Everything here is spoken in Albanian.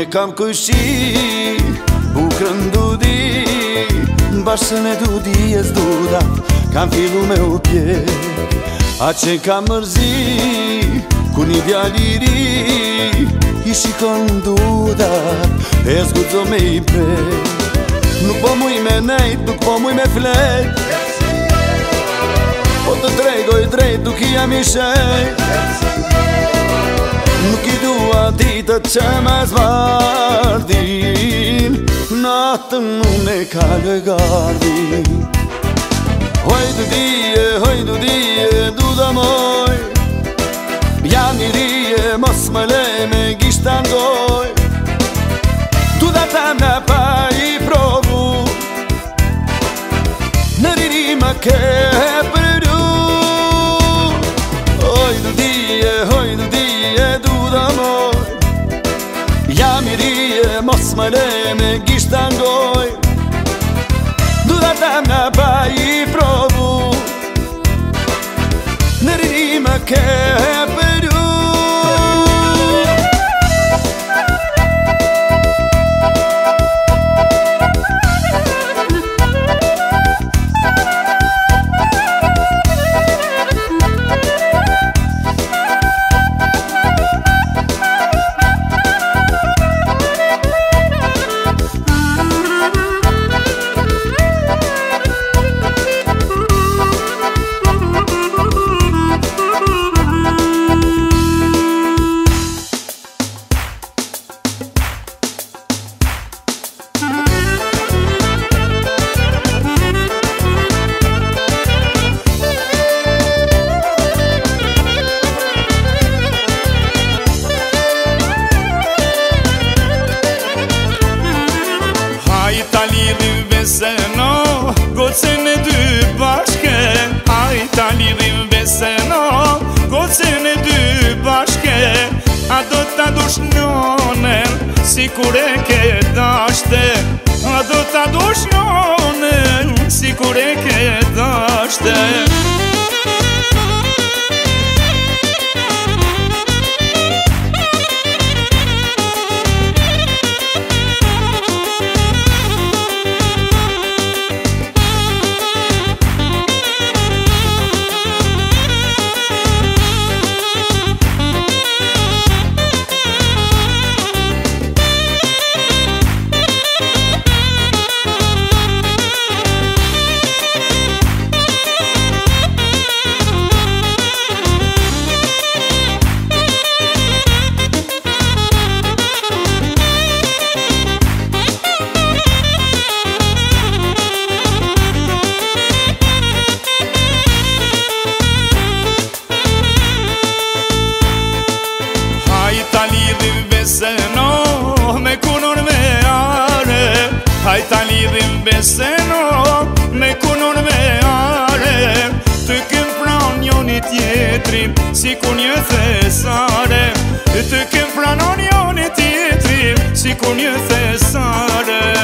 kam kushi bukrën dudi bashkën e dudi e zdudat kam fillu me u pje a që kam mërzi ku një djaliri i shikon dudat e zgudzo me i pre nuk po muj me nejt, nuk po muj me flet po të tregoj drejt nuk i jam i shejt nuk i dua ditët që me zvardin natën unë e kalë gardin hojdu dije, duda moj jam i rije, mos më le me gishta ndoj duda ta me pa i provu në riri më ke përru hojdu dije, duda moj jam i rije, mos më le me gishta ndoj duda ta me pa i provu në riri më ke përru Beseno, gocën e dy bashke Hajta lidhim beseno, gocën e dy bashke A do t'a dush njonen, si kur e ke dashte A do t'a dush njonen, si kur e ke dashte Beseno, me kunur me are Hajta lidhim beseno, me kunur me are Të kem pran njoni tjetrin, si ku një thesare Të kem pranon njoni tjetrin, si ku një thesare